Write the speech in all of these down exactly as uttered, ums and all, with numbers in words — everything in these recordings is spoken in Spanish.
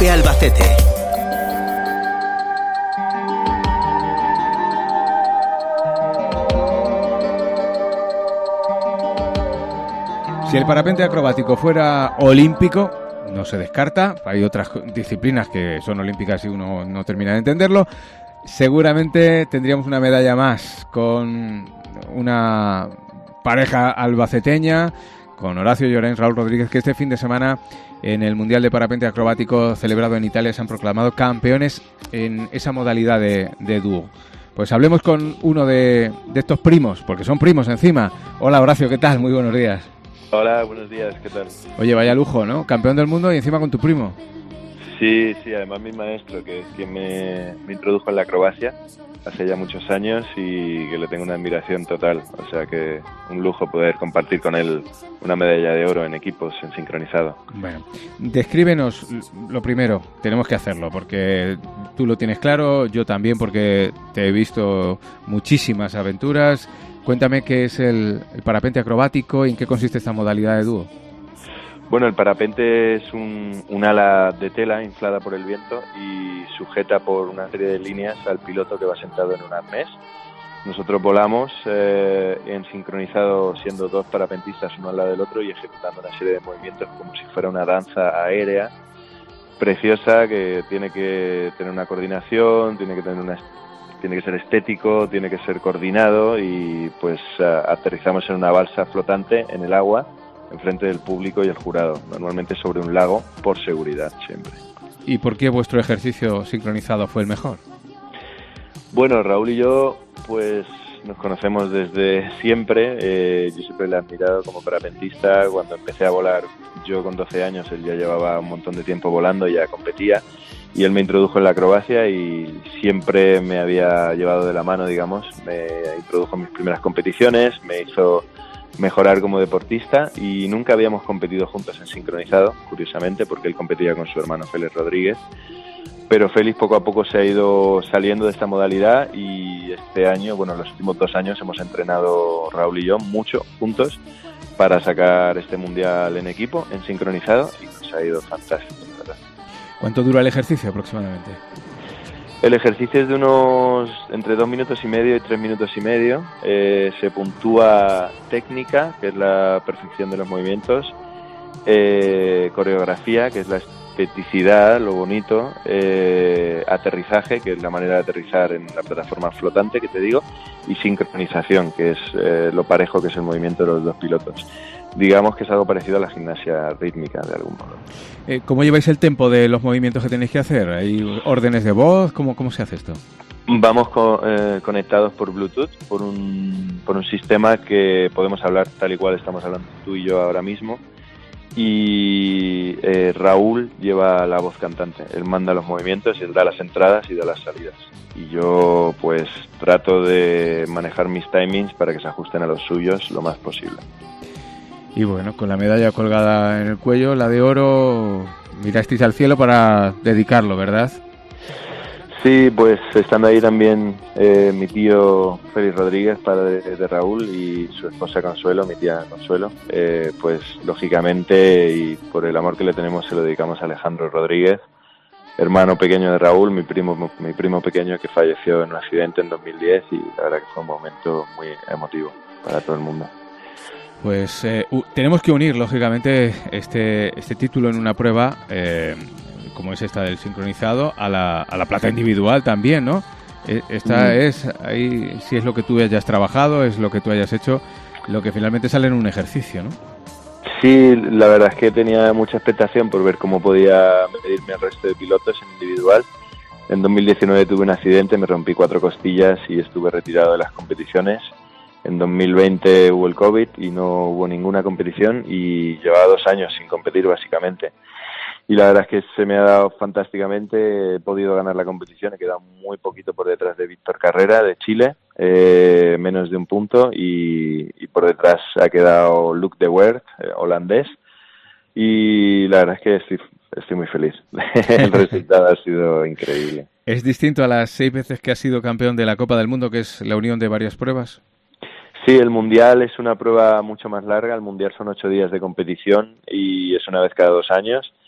COPE Albacete. Si el parapente acrobático fuera olímpico, no se descarta, hay otras disciplinas que son olímpicas y uno no termina de entenderlo, seguramente tendríamos una medalla más con una pareja albaceteña, con Horacio Llorens, Raúl Rodríguez, que este fin de semana en el Mundial de Parapente Acrobático celebrado en Italia se han proclamado campeones en esa modalidad de, de dúo. Pues hablemos con uno de, de estos primos, porque son primos encima. Hola Horacio, ¿qué tal? Muy buenos días. Hola, buenos días, ¿qué tal? Oye, vaya lujo, ¿no? Campeón del mundo y encima con tu primo. Sí, sí, además mi maestro, que es quien me, me introdujo en la acrobacia hace ya muchos años y que le tengo una admiración total. O sea que un lujo poder compartir con él una medalla de oro en equipos, en sincronizado. Bueno, descríbenos lo primero, tenemos que hacerlo porque tú lo tienes claro, yo también porque te he visto muchísimas aventuras. Cuéntame qué es el, el parapente acrobático y en qué consiste esta modalidad de dúo. Bueno, el parapente es un, un ala de tela inflada por el viento y sujeta por una serie de líneas al piloto que va sentado en un arnés. Nosotros volamos eh, en sincronizado siendo dos parapentistas uno al lado del otro y ejecutando una serie de movimientos como si fuera una danza aérea preciosa que tiene que tener una coordinación, tiene que tener una tiene que ser estético, tiene que ser coordinado y pues uh, aterrizamos en una balsa flotante en el agua enfrente del público y el jurado, normalmente sobre un lago por seguridad siempre. ¿Y por qué vuestro ejercicio sincronizado fue el mejor? Bueno, Raúl y yo pues nos conocemos desde siempre, eh, yo siempre le he admirado como parapentista, cuando empecé a volar yo con doce años, él ya llevaba un montón de tiempo volando y ya competía. Y él me introdujo en la acrobacia y siempre me había llevado de la mano, digamos, me introdujo en mis primeras competiciones, me hizo mejorar como deportista y nunca habíamos competido juntos en sincronizado, curiosamente, porque él competía con su hermano Félix Rodríguez. Pero Félix poco a poco se ha ido saliendo de esta modalidad y este año, bueno, los últimos dos años hemos entrenado Raúl y yo mucho juntos para sacar este mundial en equipo, en sincronizado, y nos ha ido fantástico, ¿verdad? ¿Cuánto dura el ejercicio aproximadamente? El ejercicio es de unos entre dos minutos y medio y tres minutos y medio. Eh, se puntúa técnica, que es la perfección de los movimientos, eh, coreografía, que es la esteticidad, lo bonito, eh, aterrizaje, que es la manera de aterrizar en la plataforma flotante, que te digo, y sincronización, que es eh, lo parejo que es el movimiento de los dos pilotos. Digamos que es algo parecido a la gimnasia rítmica, de algún modo. Eh, ¿Cómo lleváis el tempo de los movimientos que tenéis que hacer? ¿Hay órdenes de voz? ¿Cómo, cómo se hace esto? Vamos co- eh, conectados por Bluetooth, por un, por un sistema que podemos hablar tal y cual estamos hablando tú y yo ahora mismo. Y eh, Raúl lleva la voz cantante. Él manda los movimientos y él da las entradas y da las salidas. Y yo pues trato de manejar mis timings para que se ajusten a los suyos lo más posible. Y bueno, con la medalla colgada en el cuello, la de oro, mirasteis al cielo para dedicarlo, ¿verdad? Sí, pues estando ahí también eh, mi tío Félix Rodríguez, padre de, de Raúl, y su esposa Consuelo, mi tía Consuelo, eh, pues lógicamente y por el amor que le tenemos se lo dedicamos a Alejandro Rodríguez, hermano pequeño de Raúl, mi primo mi primo pequeño que falleció en un accidente en dos mil diez y la verdad que fue un momento muy emotivo para todo el mundo. Pues eh, uh, tenemos que unir, lógicamente, este este título en una prueba, eh, como es esta del sincronizado, a la, a la plata individual también, ¿no? Eh, esta mm. es, ahí si es lo que tú hayas trabajado, es lo que tú hayas hecho, lo que finalmente sale en un ejercicio, ¿no? Sí, la verdad es que tenía mucha expectación por ver cómo podía medirme al resto de pilotos en individual. En dos mil diecinueve tuve un accidente, me rompí cuatro costillas y estuve retirado de las competiciones. En dos mil veinte hubo el COVID y no hubo ninguna competición y llevaba dos años sin competir básicamente. Y la verdad es que se me ha dado fantásticamente, he podido ganar la competición, he quedado muy poquito por detrás de Víctor Carrera de Chile, eh, menos de un punto, y, y por detrás ha quedado Luc de Weert, eh, holandés, y la verdad es que estoy, estoy muy feliz. El resultado ha sido increíble. ¿Es distinto a las seis veces que has sido campeón de la Copa del Mundo, que es la unión de varias pruebas? Sí, el Mundial es una prueba mucho más larga. El Mundial son ocho días de competición y es una vez cada dos años.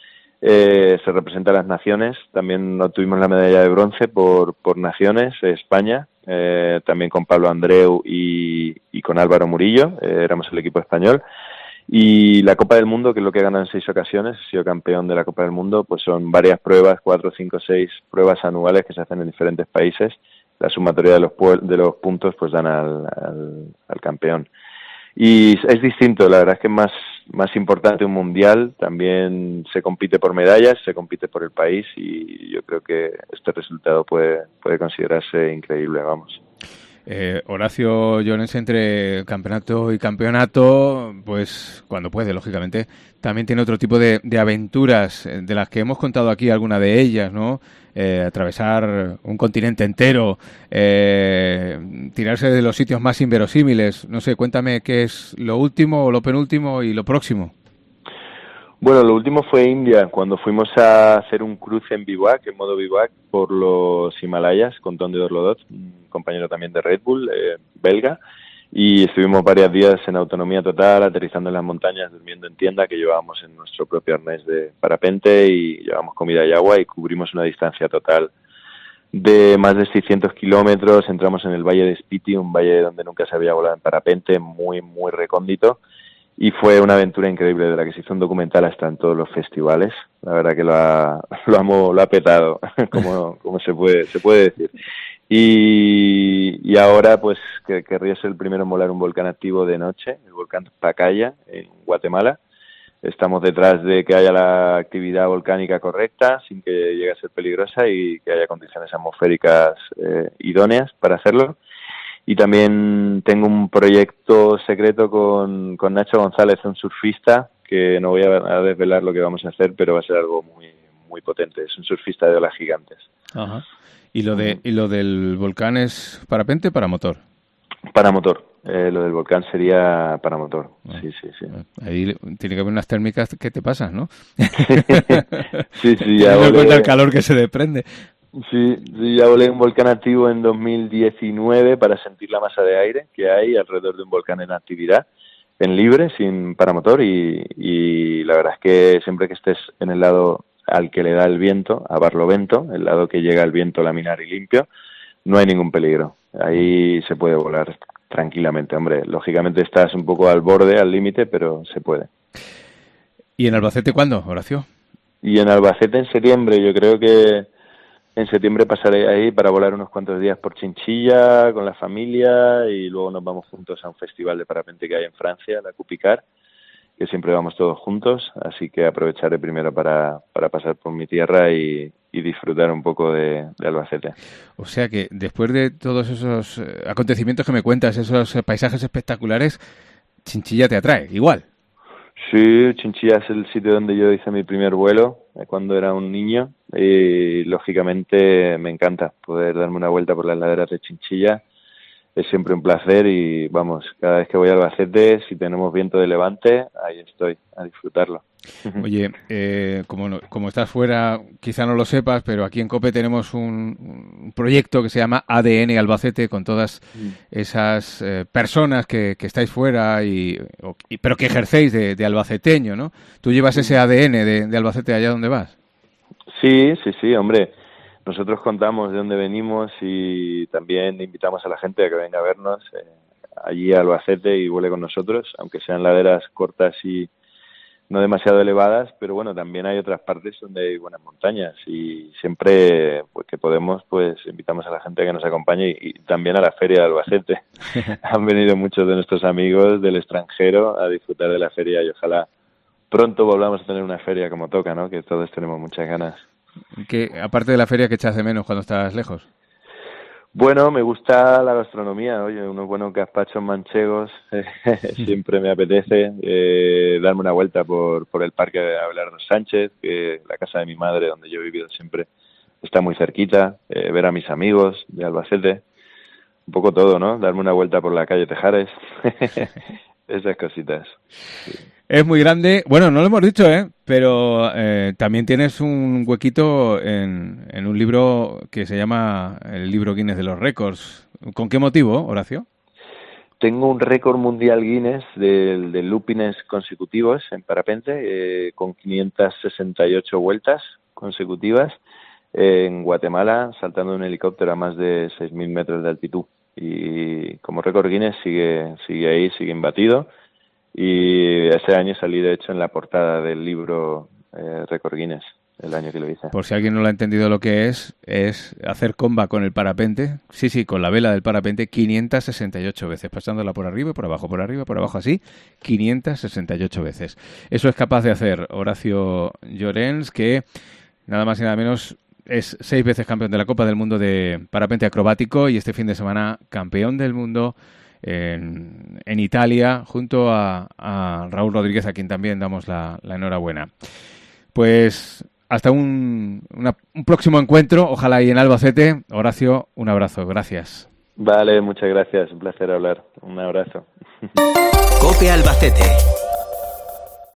Eh, se representa a las naciones. También obtuvimos la medalla de bronce por, por naciones, España, eh, también con Pablo Andreu y, y con Álvaro Murillo, eh, éramos el equipo español. Y la Copa del Mundo, que es lo que he ganado en seis ocasiones, he sido campeón de la Copa del Mundo, pues son varias pruebas, cuatro, cinco, seis pruebas anuales que se hacen en diferentes países. La sumatoria de los, de los puntos pues dan al, al, al campeón. Y es distinto, la verdad es que es más, más importante un mundial, también se compite por medallas, se compite por el país y yo creo que este resultado puede, puede considerarse increíble, vamos. Eh, Horacio Llorens, entre campeonato y campeonato, pues cuando puede, lógicamente, también tiene otro tipo de, de aventuras, de las que hemos contado aquí, alguna de ellas, ¿no? Eh, atravesar un continente entero, eh, tirarse de los sitios más inverosímiles. No sé, cuéntame qué es lo último, lo penúltimo y lo próximo. Bueno, lo último fue India, cuando fuimos a hacer un cruce en bivac, en modo bivac, por los Himalayas con Tom de Dorlodot, un compañero también de Red Bull, eh, belga, y estuvimos varios días en autonomía total, aterrizando en las montañas, durmiendo en tienda, que llevábamos en nuestro propio arnés de parapente, y llevábamos comida y agua, y cubrimos una distancia total de más de seiscientos kilómetros. Entramos en el valle de Spiti, un valle donde nunca se había volado en parapente, muy, muy recóndito. Y fue una aventura increíble, de la que se hizo un documental hasta en todos los festivales. La verdad que lo ha, lo ha, lo ha petado, como, como se puede, se puede decir. Y, y ahora, pues, que querría ser el primero en volar un volcán activo de noche, el volcán Pacaya, en Guatemala. Estamos detrás de que haya la actividad volcánica correcta, sin que llegue a ser peligrosa y que haya condiciones atmosféricas eh, idóneas para hacerlo. Y también tengo un proyecto secreto con, con Nacho González, un surfista, que no voy a, a desvelar lo que vamos a hacer, pero va a ser algo muy muy potente. Es un surfista de olas gigantes. Ajá. ¿Y lo de y lo del volcán es parapente o para motor? Para motor. Eh, lo del volcán sería para motor. Ah, sí, sí, sí. Ahí tiene que haber unas térmicas que te pasas, ¿no? sí, sí, ya volé... cuenta el calor que se desprende. Sí, sí, ya volé un volcán activo en dos mil diecinueve para sentir la masa de aire que hay alrededor de un volcán en actividad, en libre, sin paramotor, y, y la verdad es que siempre que estés en el lado al que le da el viento, a Barlovento, el lado que llega el viento laminar y limpio, no hay ningún peligro. Ahí se puede volar tranquilamente, hombre. Lógicamente estás un poco al borde, al límite, pero se puede. ¿Y en Albacete cuándo, Horacio? Y en Albacete en septiembre, yo creo que en septiembre pasaré ahí para volar unos cuantos días por Chinchilla con la familia y luego nos vamos juntos a un festival de parapente que hay en Francia, la Cupicar, que siempre vamos todos juntos, así que aprovecharé primero para, para pasar por mi tierra y, y disfrutar un poco de, de Albacete. O sea que después de todos esos acontecimientos que me cuentas, esos paisajes espectaculares, Chinchilla te atrae, igual. Sí, Chinchilla es el sitio donde yo hice mi primer vuelo cuando era un niño y lógicamente me encanta poder darme una vuelta por las laderas de Chinchilla. Es siempre un placer y vamos, cada vez que voy a Albacete, si tenemos viento de levante, ahí estoy, a disfrutarlo. Oye, eh, como, no, como estás fuera, quizá no lo sepas, pero aquí en COPE tenemos un, un proyecto que se llama A D N Albacete, con todas esas eh, personas que, que estáis fuera, y, o, y pero que ejercéis de, de albaceteño, ¿no? ¿Tú llevas ese A D N de, de Albacete allá donde vas? Sí, sí, sí, hombre. Nosotros contamos de dónde venimos y también invitamos a la gente a que venga a vernos eh, allí a Albacete y vuele con nosotros, aunque sean laderas cortas y no demasiado elevadas, pero bueno, también hay otras partes donde hay buenas montañas y siempre pues que podemos, pues invitamos a la gente a que nos acompañe y, y también a la feria de Albacete. Han venido muchos de nuestros amigos del extranjero a disfrutar de la feria y ojalá pronto volvamos a tener una feria como toca, ¿no? Que todos tenemos muchas ganas. ¿Qué, aparte de la feria, qué echas de menos cuando estás lejos? Bueno, me gusta la gastronomía, oye, unos buenos gazpachos manchegos, siempre me apetece eh, darme una vuelta por, por el Parque de Abelardo Sánchez, que la casa de mi madre, donde yo he vivido siempre, está muy cerquita, eh, ver a mis amigos de Albacete, un poco todo, ¿no? Darme una vuelta por la calle Tejares, esas cositas. Sí. Es muy grande. Bueno, no lo hemos dicho, ¿eh? Pero eh, también tienes un huequito en, en un libro que se llama el libro Guinness de los Récords. ¿Con qué motivo, Horacio? tengo un récord mundial Guinness de, de loopings consecutivos en parapente, eh, con quinientas sesenta y ocho vueltas consecutivas eh, en Guatemala, saltando un helicóptero a más de seis mil metros de altitud. Y como récord Guinness sigue, sigue ahí, sigue imbatido. Y ese año salí, de hecho, en la portada del libro eh, Récord Guinness, el año que lo hice. Por si alguien no lo ha entendido lo que es, es hacer comba con el parapente, sí, sí, con la vela del parapente, quinientas sesenta y ocho veces, pasándola por arriba y por abajo, por arriba y por abajo, así, quinientas sesenta y ocho veces. Eso es capaz de hacer Horacio Llorens, que nada más y nada menos es seis veces campeón de la Copa del Mundo de parapente acrobático y este fin de semana campeón del mundo en, en Italia, junto a, a Raúl Rodríguez, a quien también damos la, la enhorabuena. Pues hasta un, una, un próximo encuentro, ojalá y en Albacete. Horacio, un abrazo, gracias. Vale, muchas gracias, un placer hablar. Un abrazo. COPE Albacete.